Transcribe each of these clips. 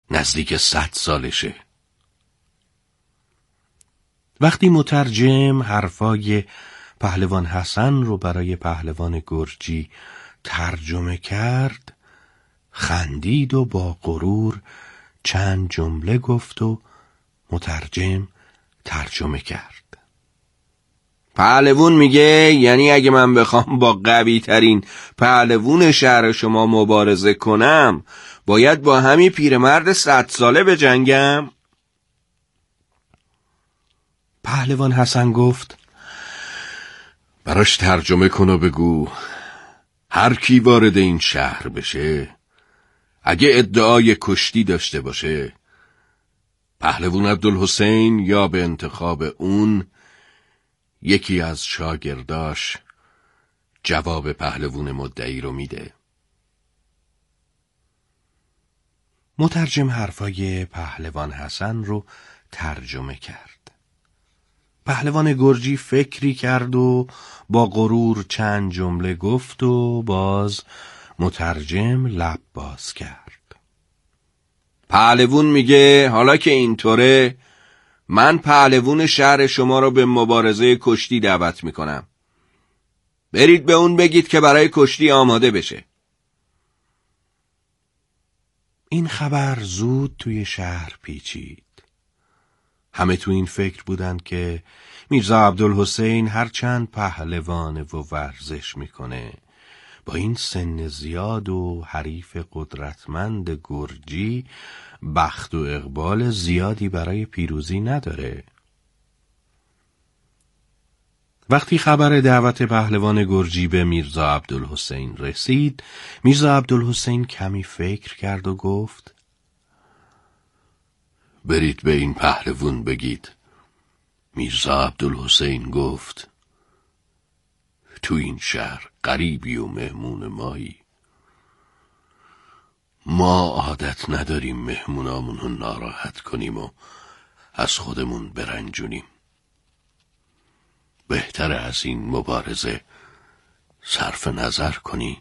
نزدیک 100 سالشه. وقتی مترجم حرفای پهلوان حسن رو برای پهلوان گرجی ترجمه کرد، خندید و با غرور چند جمله گفت و مترجم ترجمه کرد. پهلوان میگه یعنی اگه من بخوام با قوی ترین پهلوان شهر شما مبارزه کنم باید با همین پیرمرد 100 ساله بجنگم؟ پهلوان حسن گفت براش ترجمه کن و بگو هر کی وارد این شهر بشه اگه ادعای کشتی داشته باشه پهلوان عبدالحسین یا به انتخاب اون یکی از شاگرداش جواب پهلوان مدعی رو میده. مترجم حرفای پهلوان حسن رو ترجمه کرد. پهلوان گرجی فکری کرد و با غرور چند جمله گفت و باز مترجم لب باز کرد. پهلوان میگه حالا که اینطوره من پهلوان شهر شما رو به مبارزه کشتی دعوت میکنم. برید به اون بگید که برای کشتی آماده بشه. این خبر زود توی شهر پیچید. همه تو این فکر بودن که میرزا عبدالحسین هرچند پهلوانه و ورزش میکنه با این سن زیاد و حریف قدرتمند گرجی بخت و اقبال زیادی برای پیروزی نداره. وقتی خبر دعوت پهلوان گرجی به میرزا عبدالحسین رسید، میرزا عبدالحسین کمی فکر کرد و گفت برید به این پهلوان بگید میرزا عبدالحسین گفت تو این شهر غریبی و مهمون مایی. ما عادت نداریم مهمونامون رو ناراحت کنیم و از خودمون برنجونیم. بهتره از این مبارزه صرف نظر کنی.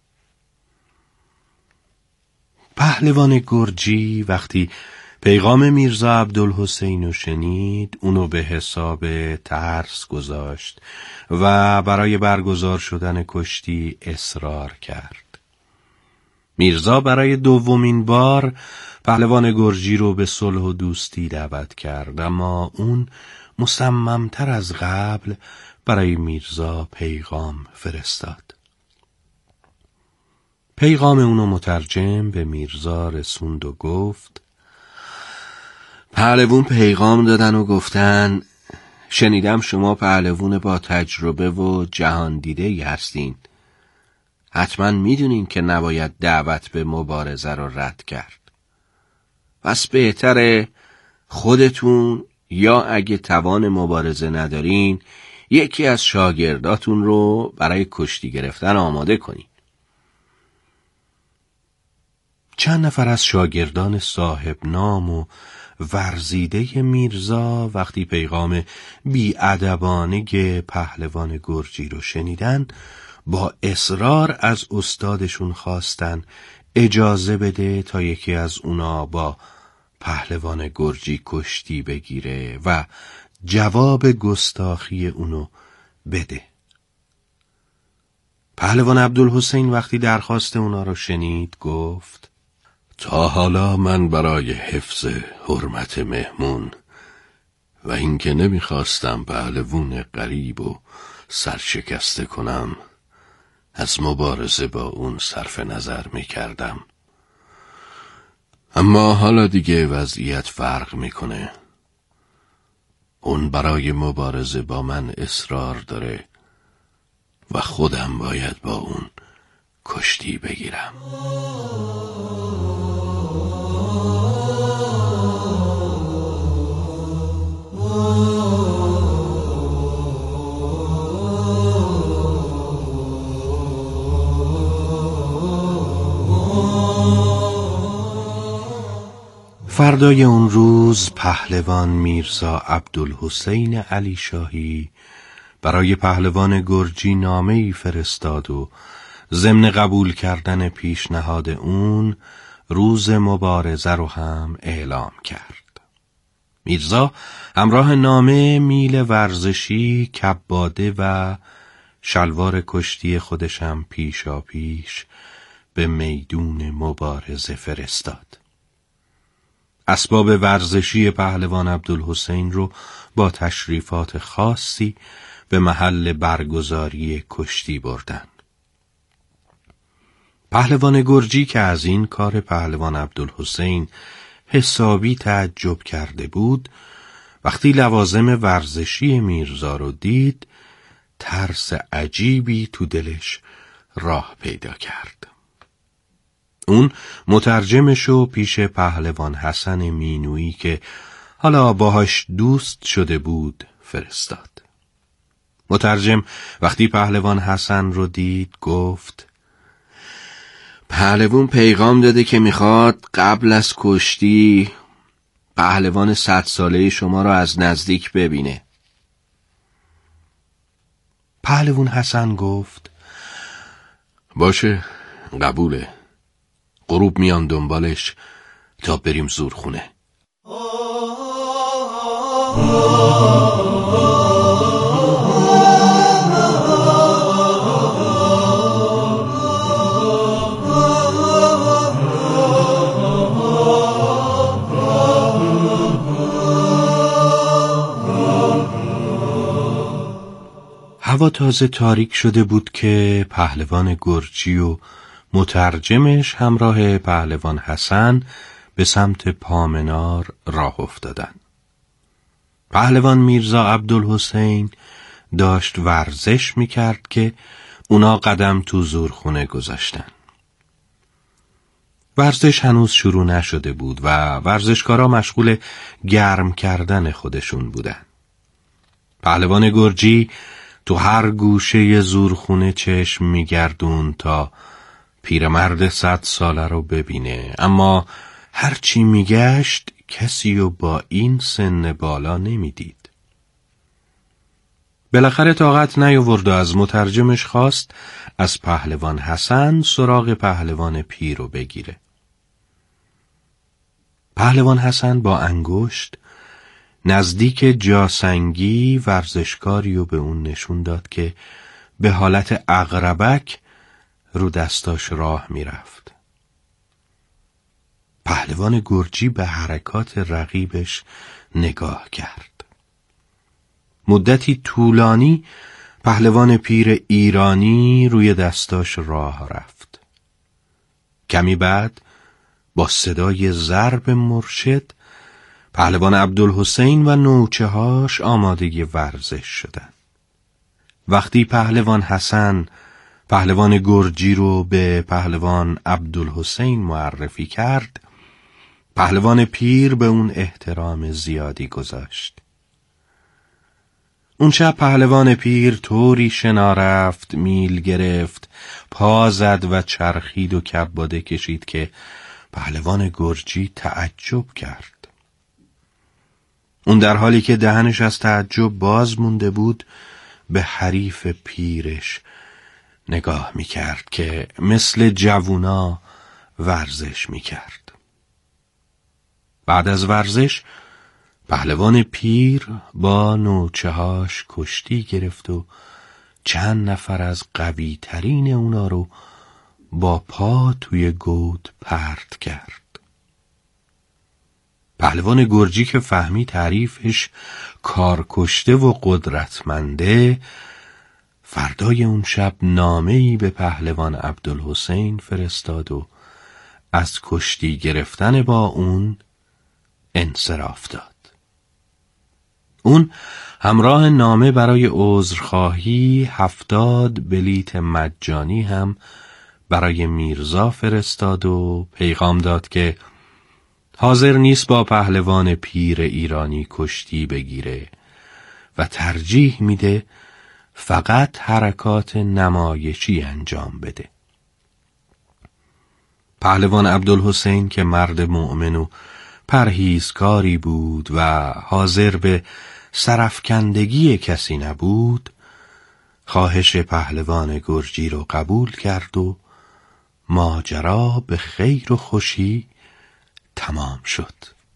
پهلوان گرجی وقتی پیغام میرزا عبدالحسین رو شنید اونو به حساب ترس گذاشت و برای برگزار شدن کشتی اصرار کرد. میرزا برای دومین بار پهلوان گرجی رو به صلح و دوستی دعوت کرد، اما اون مصممتر از قبل برای میرزا پیغام فرستاد. پیغام اونو مترجم به میرزا رسوند و گفت پهلوان پیغام دادن و گفتن شنیدم شما پهلوان با تجربه و جهان دیده هستین. حتما میدونین که نباید دعوت به مبارزه رو رد کرد. پس بهتره خودتون یا اگه توان مبارزه ندارین یکی از شاگرداتون رو برای کشتی گرفتن آماده کنین. چند نفر از شاگردان صاحب نام و ورزیده میرزا وقتی پیغام بی‌ادبانه پهلوان گرجی رو شنیدن با اصرار از استادشون خواستن اجازه بده تا یکی از اونا با پهلوان گرجی کشتی بگیره و جواب گستاخی اونو بده. پهلوان عبدالحسین وقتی درخواست اونا رو شنید گفت تا حالا من برای حفظ حرمت مهمون و اینکه نمیخواستم پهلوان غریب و سرشکسته کنم از مبارزه با اون صرف نظر میکردم. اما حالا دیگه وضعیت فرق میکنه. اون برای مبارزه با من اصرار داره و خودم باید با اون کشتی بگیرم. فردای اون روز پهلوان میرزا عبدالحسین علی شاهی برای پهلوان گرجی نامه‌ای فرستاد و ضمن قبول کردن پیشنهاد اون روز مبارزه رو هم اعلام کرد. میرزا همراه نامه، میل ورزشی، کباده و شلوار کشتی خودشم پیشا پیش به میدون مبارزه فرستاد. اسباب ورزشی پهلوان عبدالحسین رو با تشریفات خاصی به محل برگزاری کشتی بردن. پهلوان گرجی که از این کار پهلوان عبدالحسین حسابی تعجب کرده بود، وقتی لوازم ورزشی میرزا رو دید، ترس عجیبی تو دلش راه پیدا کرد. اون مترجمشو پیش پهلوان حسن مینویی که حالا باهاش دوست شده بود فرستاد. مترجم وقتی پهلوان حسن رو دید گفت: پهلوان پیغام داده که میخواد قبل از کشتی پهلوان 100 ساله شما رو از نزدیک ببینه. پهلوان حسن گفت: باشه، قبوله. غروب میان دنبالش تا بریم زورخونه. هوا تازه تاریک شده بود که پهلوان گرجی و مترجمش همراه پهلوان حسن به سمت پامنار راه افتادن. پهلوان میرزا عبدالحسین داشت ورزش میکرد که اونا قدم تو زورخونه گذاشتن. ورزش هنوز شروع نشده بود و ورزشکارا مشغول گرم کردن خودشون بودن. پهلوان گرجی تو هر گوشه زورخونه چشم میگردون تا پیرمرد 100 ساله رو ببینه، اما هرچی میگشت کسی رو با این سن بالا نمیدید. بالاخره طاقت نیاورد و از مترجمش خواست از پهلوان حسن سراغ پهلوان پیر رو بگیره. پهلوان حسن با انگشت نزدیک جاسنگی ورزشکاری رو به اون نشون داد که به حالت عقربک رو دستاش راه میرفت. پهلوان گرجی به حرکات رقیبش نگاه کرد. مدتی طولانی پهلوان پیر ایرانی روی دستاش راه رفت. کمی بعد با صدای ضرب مرشد پهلوان عبدالحسین و نوچه‌هاش آماده ورزش شدند. وقتی پهلوان حسن پهلوان گرجی رو به پهلوان عبدالحسین معرفی کرد، پهلوان پیر به اون احترام زیادی گذاشت. اون شب پهلوان پیر طوری شنا رفت، میل گرفت، پا زد و چرخید و کباده کشید که پهلوان گرجی تعجب کرد. اون در حالی که دهنش از تعجب باز مونده بود به حریف پیرش نگاه میکرد که مثل جوونا ورزش میکرد. بعد از ورزش پهلوان پیر با نوچه‌هاش کشتی گرفت و چند نفر از قوی ترین اونا رو با پا توی گود پرت کرد. پهلوان گرجی که فهمید تعریفش کارکشته و قدرتمنده، فردای اون شب نامه‌ای به پهلوان عبدالحسین فرستاد و از کشتی گرفتن با اون انصراف داد. اون همراه نامه برای عذرخواهی 70 بلیت مجانی هم برای میرزا فرستاد و پیغام داد که حاضر نیست با پهلوان پیر ایرانی کشتی بگیره و ترجیح میده فقط حرکات نمایشی انجام بده. پهلوان عبدالحسین که مرد مؤمن و پرهیزکاری بود و حاضر به سرفکندگی کسی نبود، خواهش پهلوان گرجی رو قبول کرد و ماجرا به خیر و خوشی تمام شد.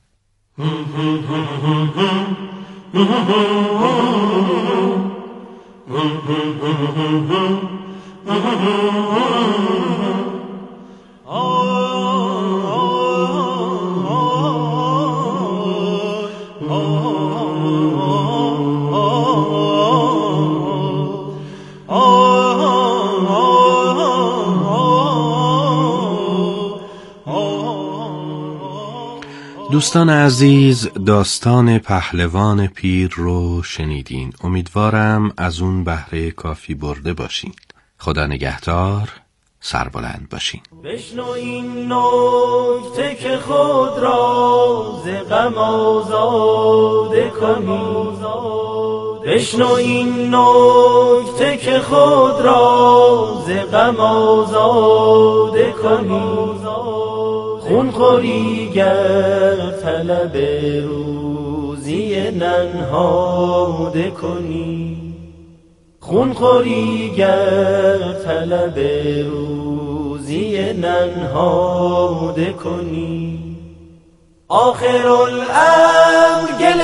دوستان عزیز، داستان پهلوان پیر رو شنیدین. امیدوارم از اون بهره کافی برده باشین. خدا نگهدار، سربلند باشین. بشنو این نکته که خود را ز غم آزاده کنی، بشنو این نکته که خود را ز غم آزاده کنی. خون خوری گر طلب روزی ننهاده کنی، خون خوری گر طلب روزی ننهاده کنی. آخر الامر گل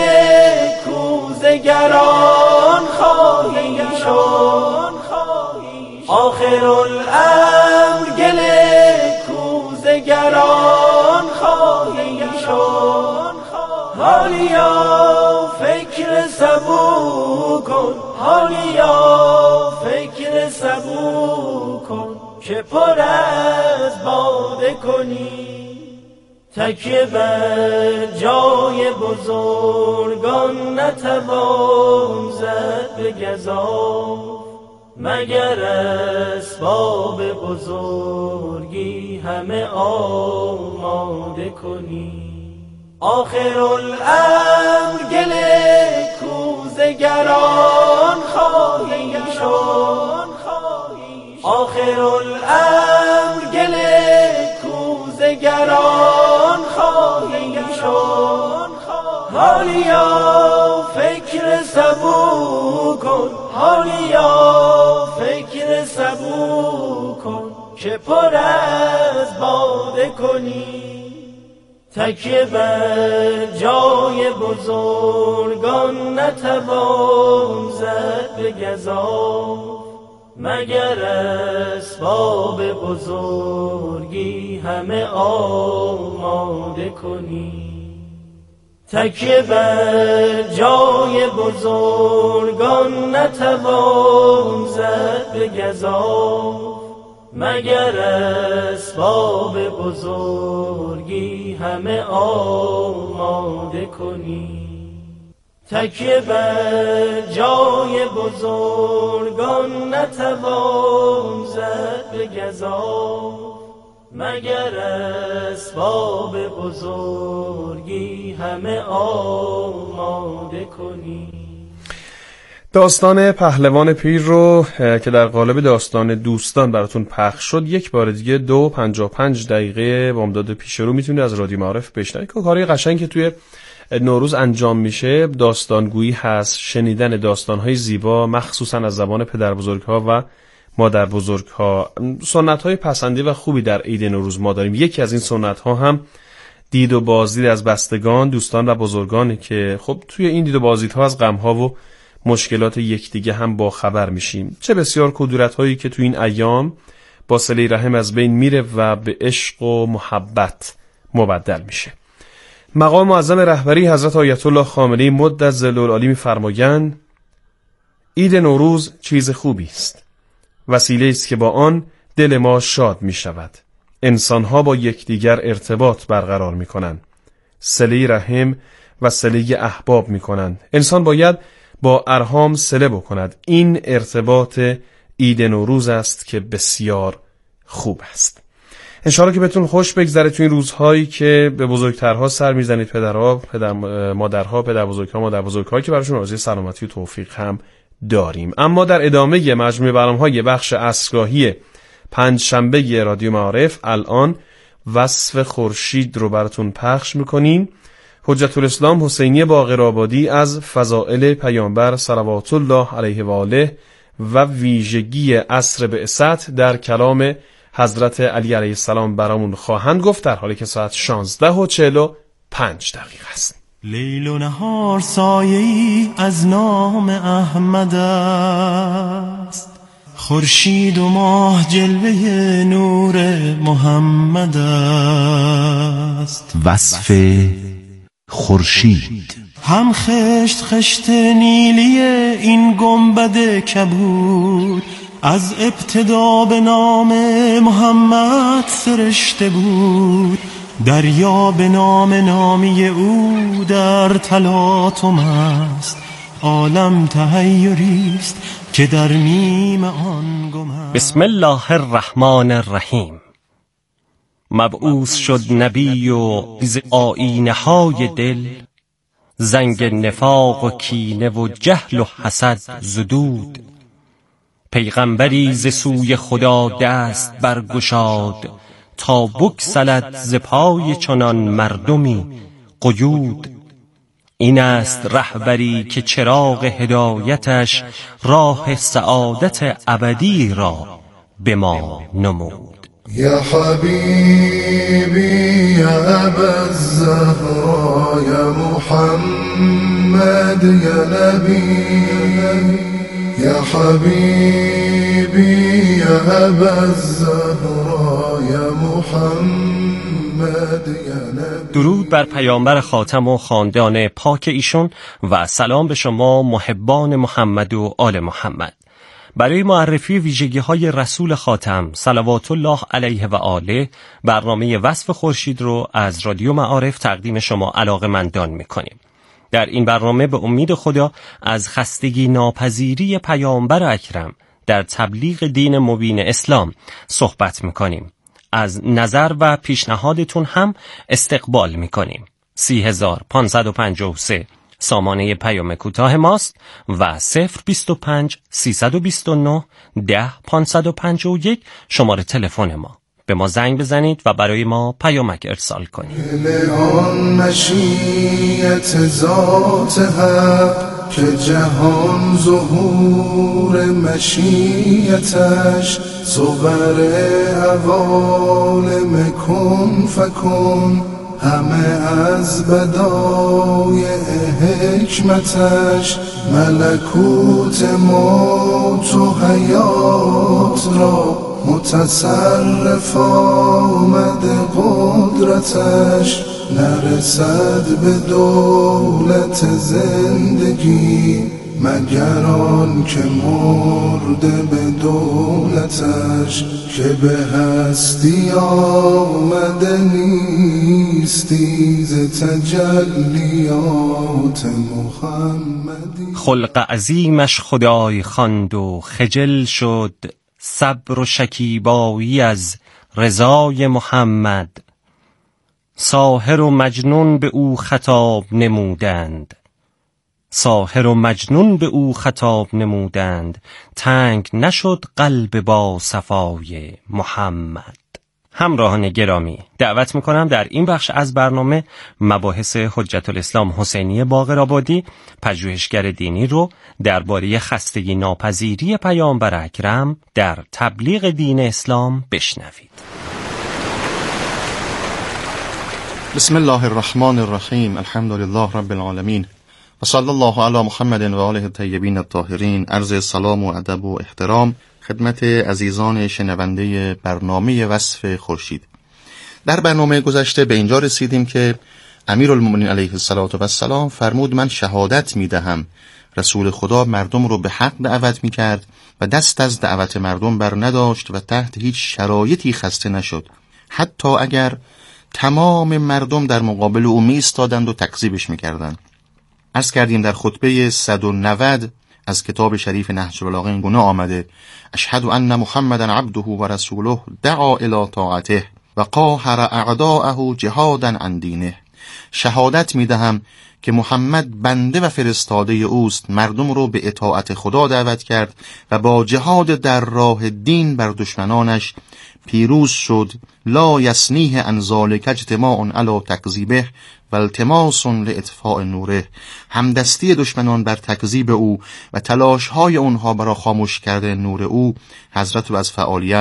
کوزگران خواهی شد، آخر الامر گل کوزگران خواهی شد. حالیا فکر سبو کن، حالیا فکر سبو کن که پر از باده کنی. تکیه بر جای بزرگان نتوان زد به گزاف، مگر اسباب بزرگی همه آماده کنی. آخر الامر گل کوزگران خواهی شد، آخر الامر گل کوزگران خواهی شد. حالیا فکر سبو کن، حالیا فکر سبو کن که پر از باده کنی. تکیه بر جای بزرگان نتوان زد به گزاف، مگر اسباب بزرگی همه آماده کنی. تکیه بر جای بزرگان نتوان زد به گزاف، مگر اسباب بزرگی همه آماده کنی. تکیه بر جای بزرگان نتوان زد به گزاف، مگر اسباب بزرگی همه آماده کنی. داستان پهلوان پیر رو که در قالب داستان دوستان براتون پخش شد، یک بار دیگه 2:55 دقیقه بامداد پیش رو میتونید از رادیو معارف بشنوید. کاری قشنگ که توی نوروز انجام میشه داستانگویی هست، شنیدن داستانهای زیبا مخصوصا از زبان پدر بزرگها و مادر بزرگها. سنت‌های پسندی و خوبی در عید نوروز ما داریم. یکی از این سنت‌ها هم دید و بازدید از بستگان، دوستان و بزرگانی که خب توی این دید و بازدیدها از غم‌ها و مشکلات یکدیگه هم با خبر میشیم. چه بسیار کدورت‌هایی که تو این ایام با صله رحم از بین میره و به عشق و محبت مبدل میشه. مقام معظم رهبری حضرت آیت الله خامنه‌ای مدت ظلالعالی می‌فرمایند عید نوروز چیز خوبی است، وسیله است که با آن دل ما شاد می‌شود. انسان‌ها با یکدیگر ارتباط برقرار می‌کنند، صله رحم و صله احباب می‌کنند. انسان باید با ارحام صله بکند. این ارتباط عید نوروز است که بسیار خوب است. انشاءالله که بهتون خوش بگذره تو این روزهایی که به بزرگترها سر میزنید، پدرها، مادرها، پدر بزرگها، مادر بزرگها، که براشون آرزوی سلامتی و توفیق هم داریم. اما در ادامه مجموعه برنامه‌های بخش عصرگاهی پنجشنبه رادیو معارف الان وصف خورشید رو براتون پخش میکنیم. حجت الاسلام حسینی باقرآبادی از فضائل پیامبر صلوات الله علیه و آله و ویژگی عصر بعثت در کلام حضرت علی علیه السلام برامون خواهند گفت، در حالی که ساعت 16:45 است. لیل و نهار سایه‌ای از نام احمد است، خورشید و ماه جلوه نور محمد است. وصف خورشید. هم خشت خشت نیلی این گنبد کبود، از ابتدا به نام محمد سرشته بود. دریا به نام نامی او در تلاطم است، عالم تحیریست که در میم آن گم است. بسم الله الرحمن الرحیم. مبعوث شد نبی و ز آیینه های دل، زنگ نفاق و کینه و جهل و حسد زدود. پیغمبری ز سوی خدا دست برگشاد، تا بگسلد ز پای چنان مردمی قیود. این است رهبری که چراغ هدایتش، راه سعادت ابدی را به ما نمود. یا حبیبی یا ابا الزهرا، یا محمد یا نبی. یا حبیبی یا ابا الزهرا، یا محمد یا نبی. درود بر پیامبر خاتم و خاندان پاک ایشون و سلام به شما محبان محمد و آل محمد. برای معرفی ویژگی‌های رسول خاتم صلوات الله علیه و آله، برنامه وصف خورشید رو از رادیو معارف تقدیم شما علاقه‌مندان می‌کنیم. در این برنامه به امید خدا از خستگی ناپذیری پیامبر اکرم در تبلیغ دین مبین اسلام صحبت می‌کنیم. از نظر و پیشنهادتون هم استقبال می‌کنیم. 30553 سامانه پیام کوتاه ماست و 025 329 10 551 شماره تلفن ما. به ما زنگ بزنید و برای ما پیامک ارسال کنید. آن مشیت ذات حق که جهان ظهور مشیتش، صور عوالم کن فکن، همه از بدایع حکمتش. ملکوت موت و حیات را متصرف آمد قدرتش. نرسد به دولت زندگی مگر آن که مرده به دولتش. که به هستی آمده نیستی ز تجلیات محمدی. خلق عظیمش خدای خواند و خجل شد، صبر و شکیبایی از رضای محمد. ساحر و مجنون به او خطاب نمودند، ساحر و مجنون به او خطاب نمودند. تنگ نشد قلب با صفای محمد. همراهان گرامی، دعوت میکنم در این بخش از برنامه مباحث حجت الاسلام حسینی باقرآبادی، پژوهشگر دینی رو درباره خستگی ناپذیری پیامبر اکرم در تبلیغ دین اسلام بشنوید. بسم الله الرحمن الرحیم. الحمد لله رب العالمین و صلی الله علی محمد و آله الطیبین الطاهرین. عرض سلام و ادب و احترام خدمت عزیزان شنونده برنامه وصف خورشید. در برنامه گذشته به اینجا رسیدیم که امیرالمومنین علیه السلام فرمود من شهادت میدهم رسول خدا مردم رو به حق دعوت میکرد و دست از دعوت مردم بر نداشت و تحت هیچ شرایطی خسته نشد، حتی اگر تمام مردم در مقابل او ایستادند و تکذیبش میکردند. عرض کردیم در خطبه 190 از کتاب شریف نهج البلاغه این گونه آمده: اشهد ان محمدا عبده و رسوله دعا الی طاعته و قاهر اعداءه جهادا عن دینه. شهادت میدهم که محمد بنده و فرستاده اوست، مردم رو به اطاعت خدا دعوت کرد و با جهاد در راه دین بر دشمنانش پیروز شد. لا یسنیه ان ذلک اجتماع علی تکذیبه و التماس لاطفاء نوره. همدستی دشمنان بر تکذیب او و تلاش‌های اونها برای خاموش کردن نور او حضرت رو از فعالیت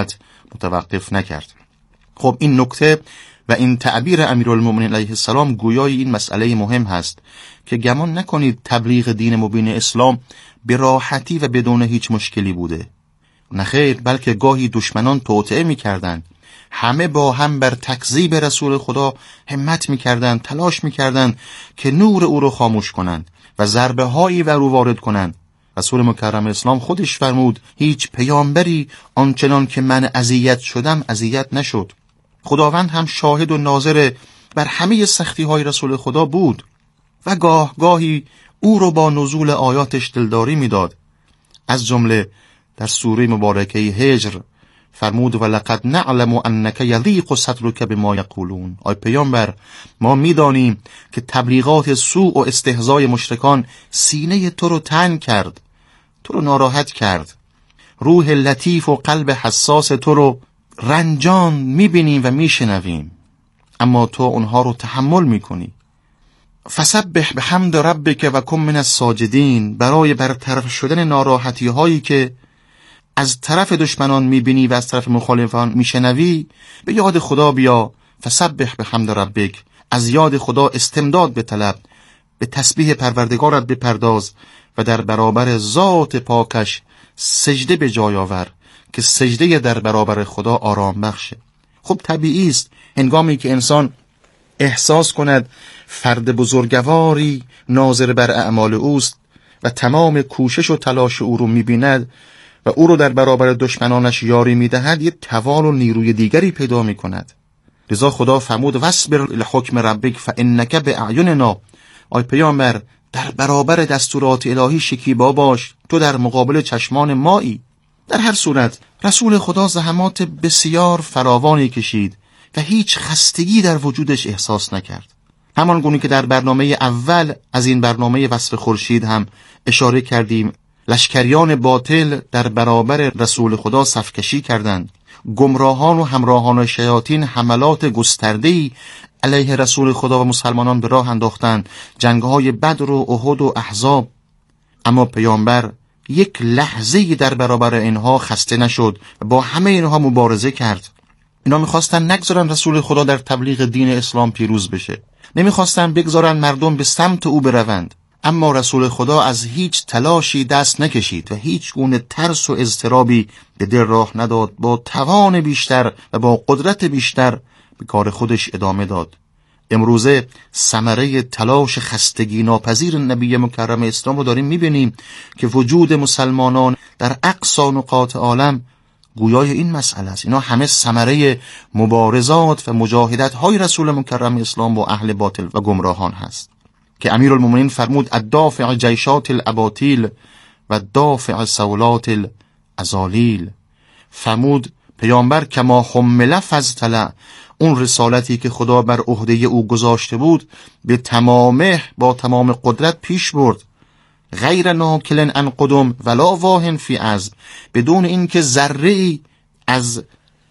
متوقف نکرد. خب این نکته و این تعبیر امیرالمومنین علیه السلام گویای این مسئله مهم هست که گمان نکنید تبلیغ دین مبین اسلام به راحتی و بدون هیچ مشکلی بوده. نخیر، بلکه گاهی دشمنان توطئه می‌کردند، همه با هم بر تکذیب رسول خدا همت می‌کردند، تلاش می‌کردند که نور او را خاموش کنند و ضربه هایی بر او وارد کنند. رسول مکرم اسلام خودش فرمود هیچ پیامبری آنچنان که من اذیت شدم اذیت نشد. خداوند هم شاهد و ناظر بر همه سختی های رسول خدا بود و گاهی او رو با نزول آیاتش دلداری میداد. از جمله در سوره مبارکه هجر فرمود ولقد نعلم انک یضیق صدرک بما یقولون. ای پیامبر، ما میدانیم که تبلیغات سوء و استهزای مشرکان سینه تو رو تنگ کرد، تو رو ناراحت کرد، روح لطیف و قلب حساس تو رو رنجان میبینیم و میشنویم، اما تو اونها رو تحمل میکنی. فسبح بحمد ربک و کن من الساجدین. برای برطرف شدن ناراحتی هایی که از طرف دشمنان میبینی و از طرف مخالفان میشنوی، به یاد خدا بیا. فسبح بحمد ربک، از یاد خدا استمداد به طلب، به تسبیح پروردگارت بپرداز و در برابر ذات پاکش سجده به جای آور که سجده در برابر خدا آرام بخشه. خب طبیعی است هنگامی که انسان احساس کند فرد بزرگواری ناظر بر اعمال اوست و تمام کوشش و تلاش او رو می‌بیند و او رو در برابر دشمنانش یاری می‌دهد، یک توان و نیروی دیگری پیدا می‌کند. لذا خدا فرمود واصبر لحکم ربک فانک باعیننا. ای پیامبر، در برابر دستورات الهی شکیبا باش، تو در مقابل چشمان مایی. در هر صورت رسول خدا زحمات بسیار فراوانی کشید و هیچ خستگی در وجودش احساس نکرد. همان گونه که در برنامه اول از این برنامه وصف خورشید هم اشاره کردیم، لشکریان باطل در برابر رسول خدا صفکشی کردند. گمراهان و همراهان شیاطین حملات گسترده‌ای علیه رسول خدا و مسلمانان به راه انداختند، جنگ‌های بدر و احد و احزاب. اما پیامبر یک لحظه‌ای در برابر اینها خسته نشد و با همه اینها مبارزه کرد. اینا می‌خواستن نگذارن رسول خدا در تبلیغ دین اسلام پیروز بشه، نمی‌خواستن بگذارن مردم به سمت او بروند. اما رسول خدا از هیچ تلاشی دست نکشید و هیچ گونه ترس و اضطرابی به دل راه نداد. با توان بیشتر و با قدرت بیشتر به کار خودش ادامه داد. امروزه ثمره تلاش خستگی ناپذیر نبی مکرم اسلام رو داریم می‌بینیم که وجود مسلمانان در اقصی نقاط عالم گویای این مسئله است. اینا همه ثمره مبارزات و مجاهدت های رسول مکرم اسلام با اهل باطل و گمراهان هست که امیرالمومنین فرمود الدافع جیشات الاباطیل و دافع سولات الازالیل. فرمود پیامبر کما حمل فضل، اون رسالتی که خدا بر عهده او گذاشته بود به تمامه با تمام قدرت پیش برد، غیر ناکل عن قدم ولا واهن فی عزم، بدون اینکه ذره‌ای از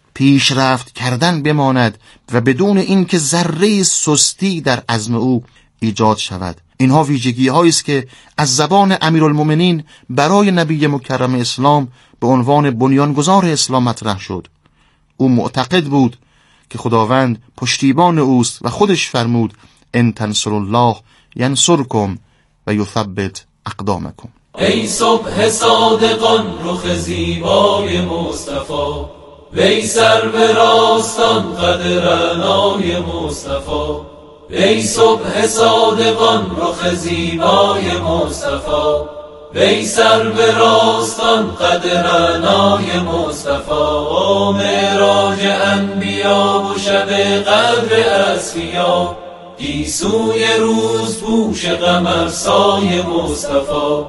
پیشرفت کردن بماند و بدون اینکه ذره‌ای سستی در عزم او ایجاد شود. اینها ویژگی هایی است که از زبان امیرالمومنین برای نبی مکرم اسلام به عنوان بنیانگذار اسلام مطرح شد. او معتقد بود که خداوند پشتیبان اوست و خودش فرمود ان تنصروا الله ینصرکم و یثبت اقدامکم. ای صبح صادقان رخ زیبای مصطفی، وی سر به راستان قد رعنای مصطفی. ای صبح صادقان رخ زیبای مصطفی، وی سر به راستان قد رعنای مصطفی. معراج انبیا و شب قدر اصفیا، گیسوی روز پوش قمر سای مصطفی.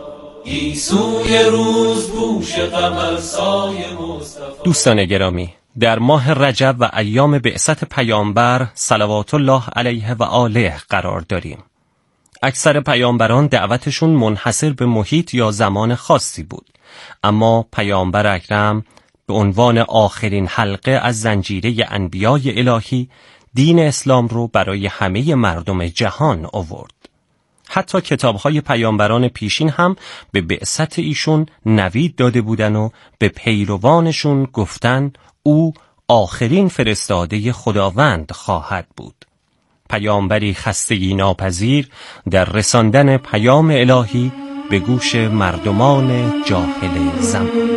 گیسوی روز پوش قمر سای مصطفی. دوستان گرامی، در ماه رجب و ایام بعثت پیامبر صلوات الله علیه و آله قرار داریم. اکثر پیامبران دعوتشون منحصر به محیط یا زمان خاصی بود، اما پیامبر اکرم به عنوان آخرین حلقه از زنجیره انبیای الهی دین اسلام رو برای همه مردم جهان آورد. حتی کتاب‌های پیامبران پیشین هم به بعثت ایشون نوید داده بودن و به پیروانشون گفتن او آخرین فرستاده خداوند خواهد بود. پیامبری خستگی ناپذیر در رساندن پیام الهی به گوش مردمان جاهل زمان.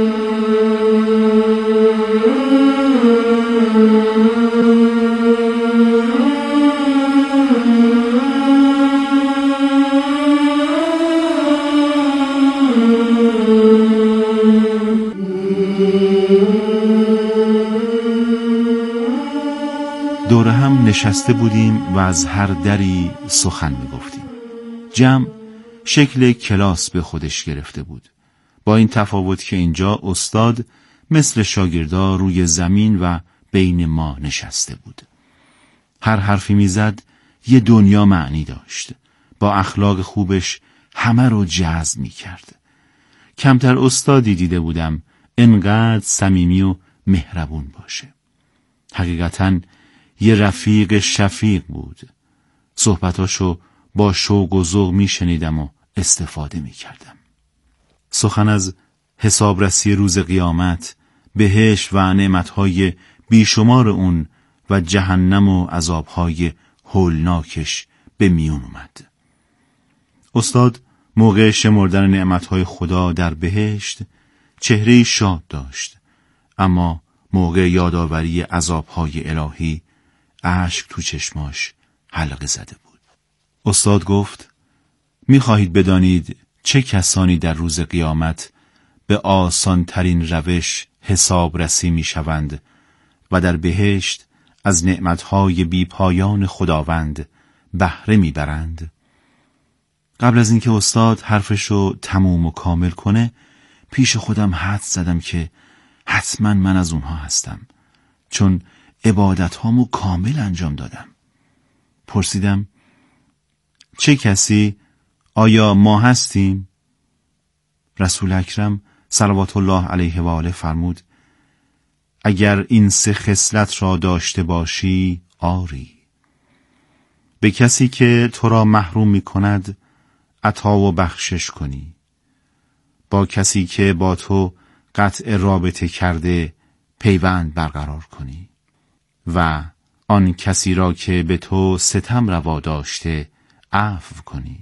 دور هم نشسته بودیم و از هر دری سخن می‌گفتیم. جمع شکل کلاس به خودش گرفته بود، با این تفاوت که اینجا استاد مثل شاگردا روی زمین و بین ما نشسته بود. هر حرفی میزد یه دنیا معنی داشت، با اخلاق خوبش همه رو جذب میکرد. کمتر استادی دیده بودم انقدر صمیمی و مهربون باشه. حقیقتاً یه رفیق شفیق بود. صحبتاشو با شوق و ذوق میشنیدم و استفاده میکردم. سخن از حسابرسی روز قیامت، بهشت و نعمتهای بیشمار اون و جهنم و عذابهای هولناکش به میون اومد. استاد موقع شمردن نعمتهای خدا در بهشت چهره شاد داشت، اما موقع یادآوری عذابهای الهی اشک تو چشماش حلقه زده بود. استاد گفت می‌خواهید بدانید چه کسانی در روز قیامت به آسان ترین روش حسابرسی می‌شوند و در بهشت از نعمتهای بی پایان خداوند بهره می‌برند؟ قبل از اینکه استاد حرفشو تموم و کامل کنه، پیش خودم حدس زدم که حتما من از اونها هستم، چون عبادت‌هامو کامل انجام دادم. پرسیدم چه کسی؟ آیا ما هستیم؟ رسول اکرم صلوات الله علیه و آله فرمود اگر این سه خصلت را داشته باشی آری. به کسی که تو را محروم می کند عطا و بخشش کنی، با کسی که با تو قطع رابطه کرده پیوند برقرار کنی و آن کسی را که به تو ستم روا داشته عفو کنی.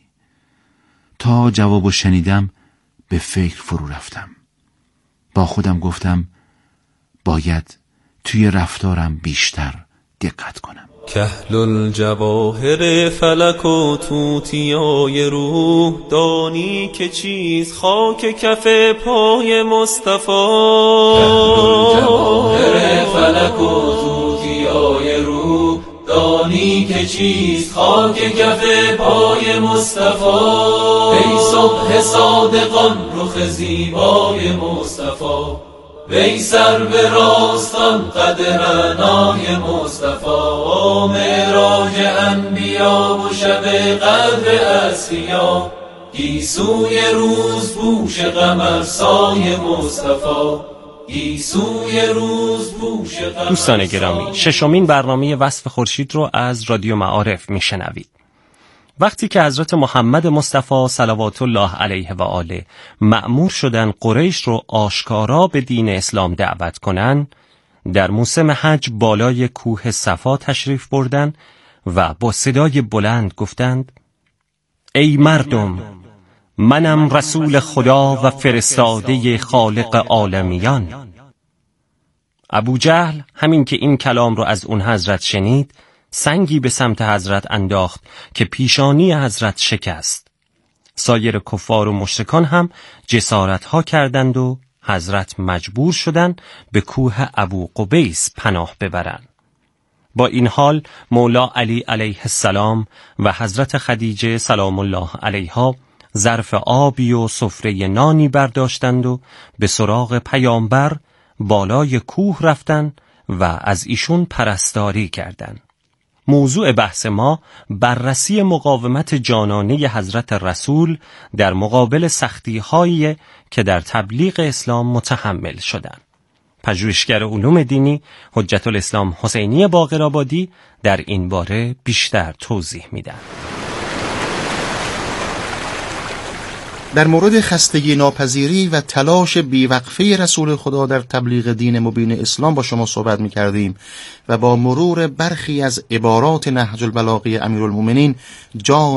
تا جوابو شنیدم به فکر فرو رفتم. با خودم گفتم باید توی رفتارم بیشتر دقت کنم. کهل الجواهر فلک و توتیای روح، دانی که چیز خاک کف پای مصطفی. کهل الجواهر فلک و توتیای روح، دانی که چیز خاک کف پای مصطفی. ای صبح صادقان رخ زیبای مصطفی، وی سر به راستان قد رعنای مصطفی. معراج انبیا و شب قدر اصفیا، گیسوی روز پوش قمر سای مصطفی. دوستان گرامی، ششمین برنامه وصف خورشید رو از رادیو معارف میشنوید. وقتی که حضرت محمد مصطفی صلوات الله علیه و آله مأمور شدن قریش رو آشکارا به دین اسلام دعوت کنن، در موسم حج بالای کوه صفا تشریف بردن و با صدای بلند گفتند ای مردم، منم رسول خدا و فرستاده خالق عالمیان. ابو جهل همین که این کلام رو از اون حضرت شنید، سنگی به سمت حضرت انداخت که پیشانی حضرت شکست. سایر کفار و مشرکان هم جسارتها کردند و حضرت مجبور شدند به کوه ابو قبیس پناه ببرند. با این حال مولا علی علیه السلام و حضرت خدیجه سلام الله علیها ظرف آبی و سفره نانی برداشتند و به سراغ پیامبر بالای کوه رفتند و از ایشون پرستاری کردند. موضوع بحث ما بررسی مقاومت جانانه حضرت رسول در مقابل سختی‌هایی که در تبلیغ اسلام متحمل شدند. پژوهشگر علوم دینی حجت الاسلام حسینی باقرآبادی در این باره بیشتر توضیح میدن. در مورد خستگی ناپذیری و تلاش بیوقفه رسول خدا در تبلیغ دین مبین اسلام با شما صحبت می کردیم و با مرور برخی از عبارات نهج البلاغه امیرالمومنین جان